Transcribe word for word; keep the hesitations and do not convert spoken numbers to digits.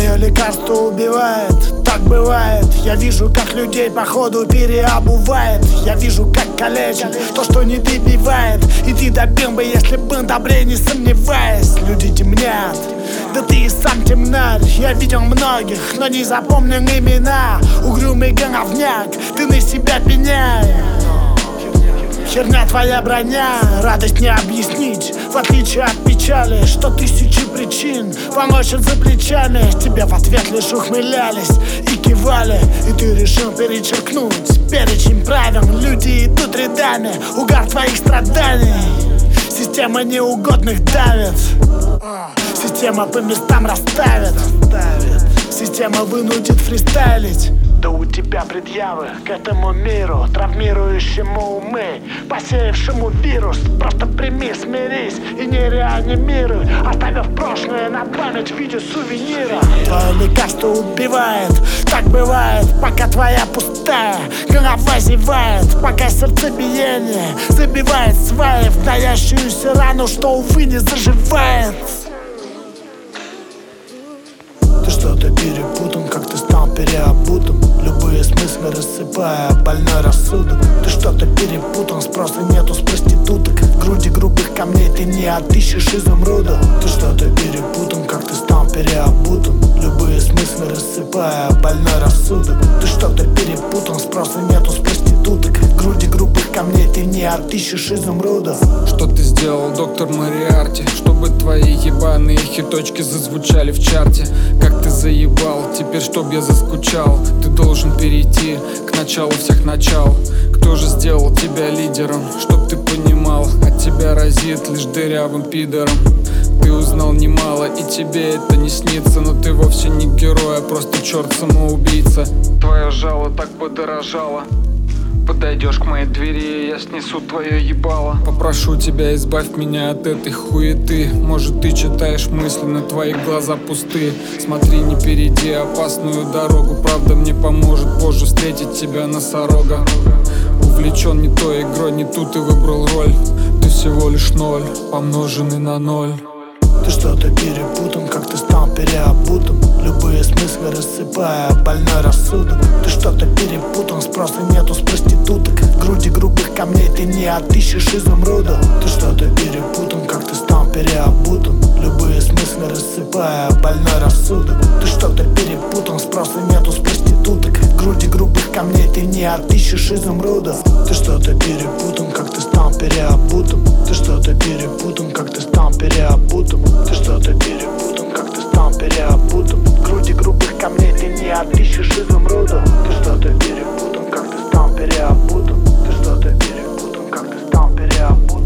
Твое лекарство убивает, так бывает. Я вижу, как людей походу переобувает. Я вижу, как калечит то, что не добивает. И ты добил бы, если бы добрее, не сомневаясь. Люди темнят, да ты и сам темнарь. Я видел многих, но не запомнил имена. Угрюмый головняк, ты на себя пеняй. Херня твоя броня, радость не объяснить. В отличие от печали, что тысячи причин помочь за плечами. Тебе в ответ лишь ухмылялись и кивали. И ты решил перечеркнуть перечень правил. Люди идут рядами, угар твоих страданий. Система неугодных давит. Система по местам расставит. Система вынудит фристайлить. Да у тебя предъявы к этому миру, травмирующему умы, посеявшему вирус. Просто прими, смирись и не реанимируй, оставив прошлое на память в виде сувенира. Твое лекарство убивает, так бывает, пока твоя пустая голова зевает, пока сердцебиение забивает сваи в даящуюся рану, что, увы, не заживает. Ты что-то перепутан, как ты стал переобутым, любые смыслы рассыпая больной рассудок. Ты что-то перепутан, спроса нету с проституток. В груди грубых камней ты не отыщешь изумруда. Ты что-то перепутан, как ты стал переобутым, любые смыслы рассыпая больной рассудок. Ты что-то перепутан, спроса нету с проституток. В груди грубых камней ты не отыщешь изумруда. Что ты сделал, доктор Мориарти, чтобы твои ебаные хиточки зазвучали в чарте? Как ты заебал, теперь чтоб я заскучал, ты должен перейти к началу всех начал. Кто же сделал тебя лидером, чтоб ты понимал? От тебя разит лишь дырявым пидором. Ты узнал немало, и тебе это не снится. Но ты вовсе не герой, а просто черт-самоубийца. Твое жало так подорожало. Подойдешь к моей двери, и я снесу твое ебало. Попрошу тебя, избавь меня от этой хуеты. Может, ты читаешь мысли, но твои глаза пусты. Смотри, не перейди опасную дорогу. Правда мне поможет позже встретить тебя носорога. Увлечен не той игрой, не тут ты выбрал роль. Ты всего лишь ноль, помноженный на ноль. Ты что-то перепутан, как ты стал переобутым, любые смыслы рассыпая больной рассудок. Ты что-то перепутан, спроса нету с проституток. В груди грубых камней ты не отыщешь изумруда. Ты что-то перепутан, как ты стал переобутым, любые смыслы рассыпая больной рассудок. Ты что-то перепутан, спроса нету с проституток. В груди грубых камней ты не отыщешь изумруда. Ты что-то перепутан, как ты стал переобутым. Ты что-то перепутан, как ты стал переобутым. Ты что-то перепутан, как ты стал переобутым. В груди грубых камней ты не отыщешь изумруда. Ты что-то перепутан, как ты стал переобутым. Ты что-то перепутан, как ты стал переобутым.